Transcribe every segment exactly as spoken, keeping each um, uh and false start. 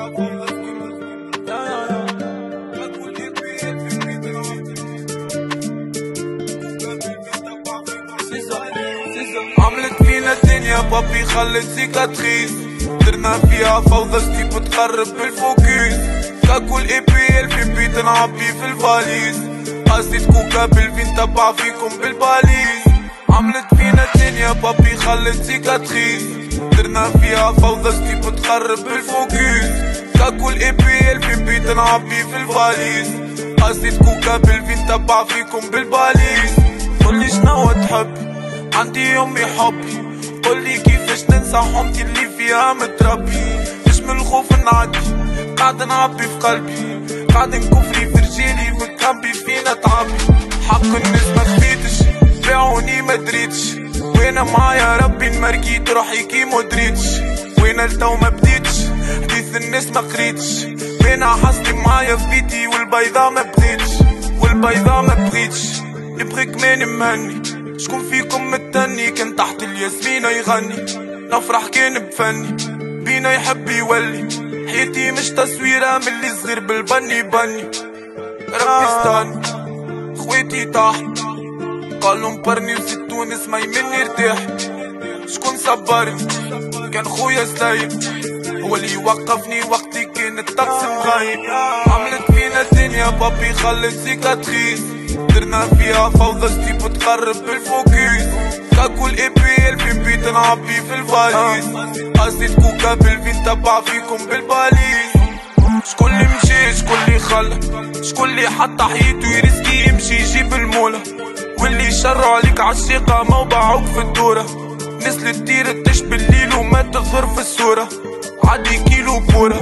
عملت فينا الدنيا بابي خلت سيكاتريس، درنا فيها فوضى ستيب بتقرب بالفوكيس. كاكل اي بي ال في بيت نعبي في الفاليز، قصيت كوكا بالفين تبع فيكم بالباليز. عملت فينا الدنيا بابي خلت سيكاتريس، درنا فيها فوضى ستيب بتقرب بالفوكيس. كاكل اي بي ال في بيت نعبي في الفاليز، قصيت كوكا بالفين تبع فيكم بالباليز. قولي شنو تحبي عندي يومي حبي، قولي كيفاش ننسى حومتي اللي فيها متربي. مش من الخوف نعدي قاعد نعبي في قلبي، قاعد نكفري في رجالي متربي فينا تعبي. حق الناس ما خفيتش باعوني ما دريتش، وانا معايا ربي نمرقيت روحي كي مدريتش. وانا لتو ما بديتش حديث الناس ما قريتش، وانا حصلي معايا في بيتي والبيضا ما بغيتش، والبيضا ما بغيتش. نبغيك ماني مهني شكون فيكم متني، كان تحت الياسمينة يغني نفرح كان بفني، بينا يحب يولي. حياتي مش تصويرة من اللي صغير بالبني بني. ربي استاني خويتي تحت قالوا مبرني وزيد تونس ما يمني ارتاح. شكون صبرني كان خويا سلايم، هو اللي وقفني وقتي كان الطقس مغايب. عملت فينا الدنيا بابي خلت سيكاتريس، درنا فيها فوضى ستيب بتقرب بالفوكيس. كاكل اي بي ال في بيت نعبي في الفاليز، قصيت كوكا بالفين تبع فيكم بالباليز. شكون اللي مشي شكون اللي خلى، شكون اللي حط حياته يريسكي يمشي يجيب المولى، واللي شروا عليك عالشيقة ما وباعوك في الدورة. ناس اللي تطير تش بالليل وما تظهر في الصورة، عادي كيلو بورة.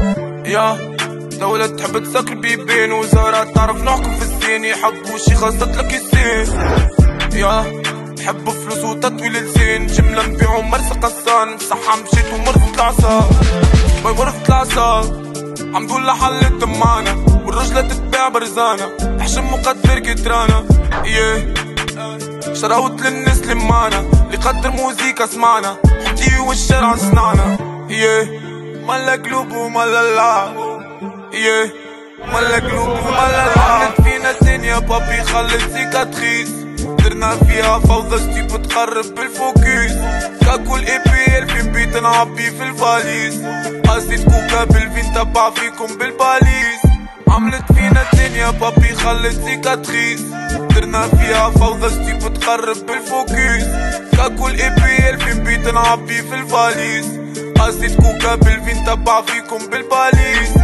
يا دولة تحب تسكر بيبين وزارة تعرف نحكم في السين، يحبوا شي خاصت لك السين. يا تحب فلوس وتطويل لسان، جملة نبيعو مرسى قصان. صحة مشيت ومرفت العصا باي مرفت العصا. الحمدلله حلت معانا والرجلة تتباع برزانة، حشم مقدر كترانا. يه شراوت للناس اللي معانا، اللي قدر موزيكا سمعنا، حمدي والشارع صنعنا. يه مالا قلوب ومالا لا، يه مالا قلوب ومالا لا. عملت فينا الدنيا بابي خلت سيكاتريس، درنا فيها فوضى ستيب بتقرب بالفوكيس. كاكل اي بي ال في بيت نعبي في الفاليز، قصيت كوكا بالفين تبع فيكم بالباليز. عملت فينا الدنيا بابي خلت سيكاتريس، درنا فيها فوضى ستيب بتقرب بالفوكيس. كاكل اي بي ال في بيت نعبي في الفاليز، قصيت كوكا بالفين تبع فيكم بالباليز.